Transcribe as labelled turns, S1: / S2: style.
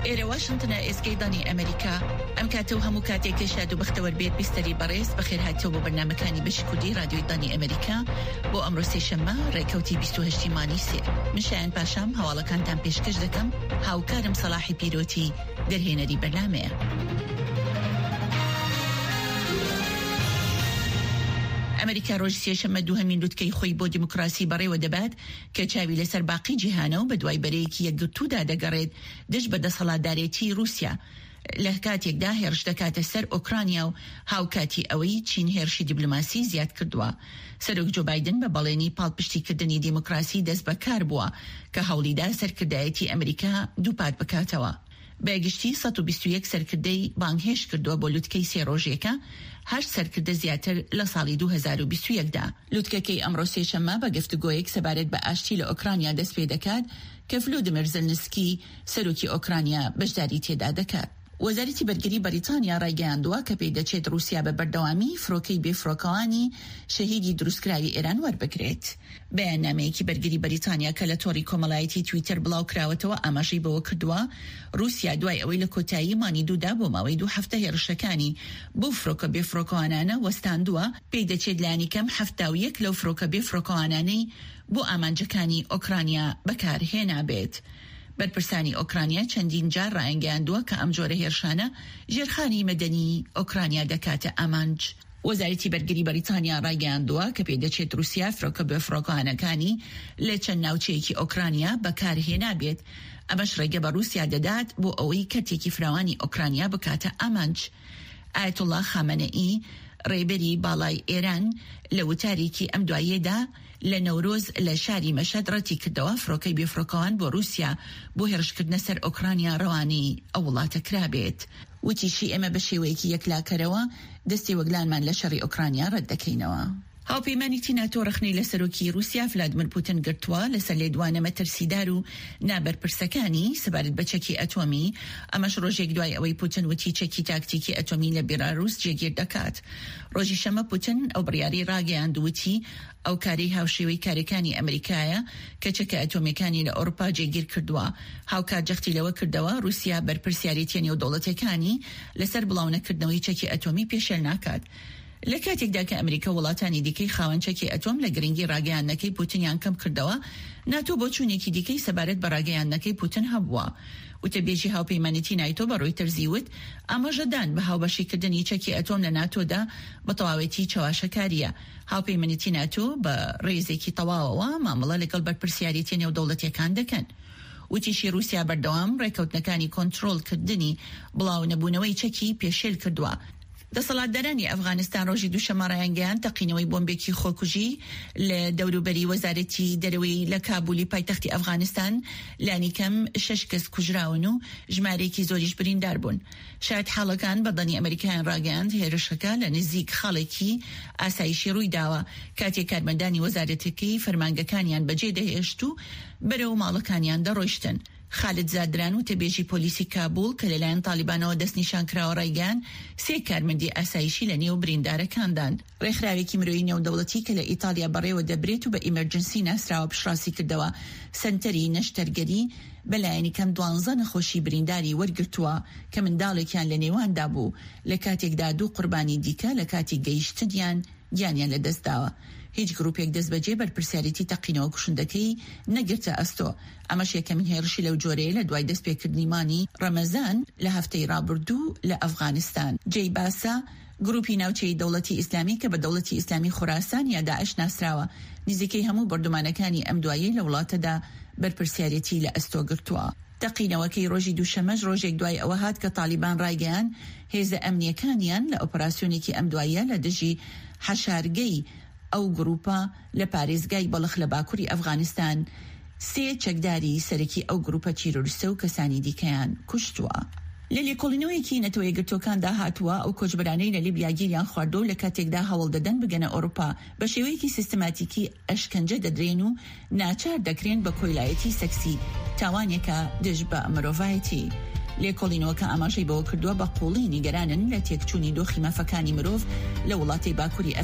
S1: ئێرە واشنتنە ئێسکەیدانی ئەمریکا ئەم کاتە و هەموو کاتێکی شاد و بەختەوەر بێت بیستەری بەڕێز بەخێر هاتەوە بۆ بەرنامەکانی بەشی کوردی رادیۆی دانی ئەمریکا بۆ ئەمڕۆ سێشەممە ڕێکەوتی 28 مانی سێ. من شایان پاشام هەواڵەکانتان پێشکەش دەکەم. هاوکارم سەلاحی پیرۆتی دەرهێنەری بەرنامەیە. ئەمریکا ڕۆژ سێشەممە دووهەمین لوتکەی خۆی بۆ دیموکراسی بەڕێوە دەبات کە چاوی لەسەر باقی جیهانە و بە دوای بەرەیەکی یەکگرتوودا دەگەڕێت دژ بە دەسەڵاتدارێتی رووسیا لە کاتێکدا هێرش دەکاتە سەر ئۆکرانیا و هاوکاتی ئەوەی چین هێرشی دیبلۆماسی زیاد کردووە. سەرۆک جو بایدن بە بەڵێنی پاڵپشتیکردنی دیموکراسی دەست بەکار بووە کە هەوڵیدا سەرکردایەتی ئەمریکا دووپات بکاتەوە. بەگشتی 121 سەرکردەی بانگهێش کردووە بۆ لوتکەی سێ ڕۆژێکە، 8 سەرکردە زیاتر لە ساڵی 2021دا. لوتکەکەی ئەمڕۆ سێشەممە بە گفتوگۆیەک سەبارەت بە ئاشتی لە ئۆکرانیا دەست پێ دەکات کە ڤلۆدیمیر زەلنسکی سەرۆکی ئۆکرانیا بەشداری تێدا دەکات. وەزارەتی بەرگری بەریتانیا ڕایگەیاندووە کە پێی دەچێت رووسیا بە بەردەوامی فرۆکەی بێفرۆکەوانی شەهیدی دروستکراوی ئێران وەربگرێت. بەیاننامەیەکی بەرگری بەریتانیا کە لە تۆڕی کۆمەڵایەتی تویتر بڵاو کراوەتەوە ئاماژەی بەوە کردووە رووسیا دوای ئەوەی لە کۆتایی مانی دوودا بۆ ماوەی 2 هەفتە هێرشەکانی بۆ فرۆکە بێفرۆکەوانانە وەستاندووە، پێی دەچێت لایەنی کەم 71 لەو فرۆکە بێفرۆکەوانانەی بۆ ئامانجەکانی ئۆکرانیا بەکارهێنابێت. بەرپرسانی ئۆکرانیا چەندین جار ڕایانگەیاندووە کە ئەم جۆرە هێرشانە ژێرخانی مەدەنی ئۆکرانیا دەکاتە ئامانج. وەزارەتی بەرگری بەریتانیا ڕایگەیاندووە کە پێی دەچێت رووسیا فرۆکە بێفرۆکەوانەکانی لە چەند ناوچەیەکی ئۆکرانیا بەکارهێنابێت. ئەمەش ڕێگە بە رووسیا دەدات بۆ ئەوەی کەرتێکی فراوانی ئۆکرانیا بکاتە ئامانج. ئایەتوڵڵا خامنەئی ڕێبەری باڵای ئێران لە وتارێکی ئەم دواییەدا لە نەورۆز لە شاری مەشەد ڕەتی کردەوە فرۆکەی بێفرۆکەوان بۆ رووسیا بۆ هێرشکردنە سەر ئۆکرانیا ڕەوانی ئەو وڵاتە کرابێت. وتیشی ئێمە بە شێوەیەکی یەکلاکەرەوە دەستی وەگلانمان لە شەڕی ئۆکرانیا ڕەت دەکەینەوە. هاوپەیمانێتی ناتۆ ڕخنەی لە سەرۆکی رووسیا ڤلادیمیر پوتین گرتووە لەسەر لێدوانە مەترسیدار و نابەرپرسەکانی سەبارەت بە چەکی ئەتۆمی. ئەمەش ڕۆژێک دوای ئەوەی پوتین وتی چەکی تاکتیکی ئەتۆمی لە بیلاڕووس جێگیر دەکات. ڕۆژی شەمە پوتین ئەو بڕیاری ڕاگەیاند وتی ئەو کاری هاوشێوەی کارەکانی ئەمریکایە کە چەکە ئەتۆمیەکانی لە ئەوروپا جێگیر کردووە. هاوکات جەختی لەوە کردەوە رووسیا بەرپرسیارەتی نێودەوڵەتەکانی لەسەر بڵاونەکردنەوەی چەکی ئەتۆمی پێشێل ناکات. لە کاتێکدا کە ئەمریکا وڵاتانی دیکەی خاوەن چەکی ئەتۆم لە گرنگی ڕاگەیاندنەکەی پوتینیان کەم کردەوە، ناتۆ بۆ چوونێکی دیکەی سەبارەت بە ڕاگەیاندنەکەی پوتین هەبووە. وتەبێژی هاوپەیمانێتی نایتۆ بە ڕۆیتەرز زیوت ئاماژەدان بە هاوبەشیکردنی چەکی ئەتۆم لە ناتۆدا بە تەواوەتی چاواشەکاریە. هاوپەیمانێتی ناتۆ بە ڕێزێکی تەواوەوە مامەڵە لەگەڵ بەرپرسیارەتی نێودەوڵەتیەکان دەکەن. وتیشی رووسیا بەردەوام ڕێکەوتنەکانی کۆنتڕۆڵکردنی بڵاو نەبوونەوەی چەکی پێشێل کردووە. دەسەڵاتدارانی ئەفغانستان ڕۆژی دووشەمە ڕایانگەیاند تەقینەوەی بۆمبێکی خۆکوژی لە دەوروبەری وەزارەتی دەرەوەی لە کابولی پایتەختی ئەفغانستان لانی کەم 6 کەس کوژراون و ژمارەیەکی زۆریش بریندار بوون. شاید حاڵەکان بەدەنی ئەمریکایان ڕاگەیاند هێرشەکە لە نزیک خاڵێکی ئاسایشی ڕووی داوە کاتێک کارمەندانی وەزارەتەکەی فەرمانگەکانیان بەجێ دەهێشت و بەرەو ماڵەکانیان دەڕۆیشتن. خالد زادران و تەبێژی پۆلیسی کابول کە لەلایەن تالیبانەوە دەستنیشان کراوە ڕایگەیاند 3 کارمەندی ئاسایشی لە نێو بریندارەکاندان. ڕێکخراوێکی مرۆیی نێودەوڵەتی کە لە ئیتالیا بەڕێوە دەبرێت و بە ئیمەرجنسی ناسراوە پشڕاسی کردەوە سنتەری نەشتەرگەری بەلایەنی کەم 12 نەخۆشی برینداری وەرگرتووە کە منداڵێکیان لە نێواندا بوو لە کاتێکدا 2 قوربانی دیکە لە کاتی گەیشتنیان گیانیان لە دەستداوە. هیچ گروپێک دەست بەجێ بەرپرسیارەتی تەقینەوە کوشندەکەی نەگرتە ئەستۆ. ئەمەش یەکەمین هێرشی لەو جۆرەیە لە دوای دەستپێکردنی مانی ڕەمەزان لە هەفتەی ڕابردوو لە ئەفغانستان. جێی باسا گروپی ناوچەی دەوڵەتی ئیسلامی کە بە دەوڵەتی ئیسلامی خوراسان یا داعش ناسراوە نزیکەی هەموو بەردومانەکانی ئەم دوایە لە وڵاتەدا بەرپرسیارەتی لە ئەستۆ گرتووە. تەقینەوەکەی ڕۆژی دووشەمەش ڕۆژێک دوای ئەوە هات کە تالیبان ڕایگەیاند هێزە ئەمنیەکانیان لە ئۆپەراسیۆنێکی ئەم دوایە لە دژی حەشارگەی ئەو گروپە لە پارێزگای بەڵخ لە باکووری ئەفغانستان 3 چەکداری سەرەکی ئەو گروپە تیرۆریستە و کەسانی دیکەیان کوشتووە. لە لێکۆڵینەوەیەکی نەتەوە یەکگرتوەکاندا هاتووە ئەو کۆچبەرانەی لە لیبیا گیریان خواردۆ لە کاتێکدا هەوڵ دەدەن بگەنە ئەوروپا بە شێوەیەکی سیستماتیکی ئەشکەنجە دەدرێن و ناچار دەکرێن بە کۆیلایەتی سەکسی تاوانێکە دژ بە مرۆڤایەتی. لێکۆڵینەوەکە ئاماژەی بەوە کردووە بە قوڵی نیگەرانن لە تێکچوونی دۆخی مافەکانی مرۆڤ لە وڵاتی باکووری